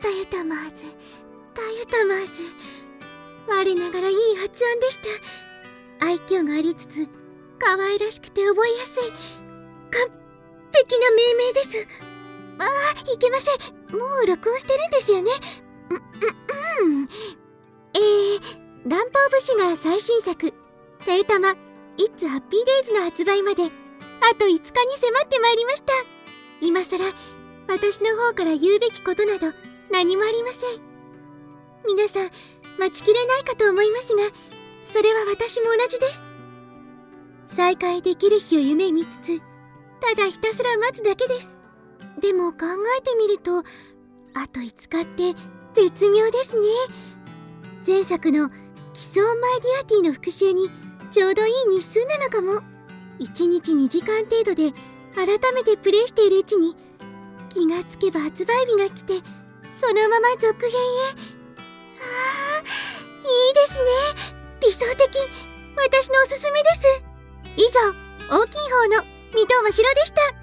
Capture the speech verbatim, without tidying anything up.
たゆたまーず、たゆたまーず。我ながらいい発音でした。愛嬌がありつつ、可愛らしくて覚えやすい、完璧な命名です。ああ、いけません。もう録音してるんですよね。う、う、うん。えー、ランプオブシュガー最新作、たゆたま、It's Happy Days の発売まで、あといつかに迫ってまいりました。今さら、私の方から言うべきことなど何もありません。皆さん、待ちきれないかと思いますが、それは私も同じです。再会できる日を夢見つつ、ただひたすら待つだけです。でも考えてみると、あといつかって絶妙ですね。前作のキスオンマイディアティの復習にちょうどいい日数なのかも。いちにちにじかん程度で改めてプレイしているうちに、気がつけば発売日が来て、そのまま続編へ。ああ、いいですね。理想的。私のおすすめです。以上、大きい方の水戸真白でした。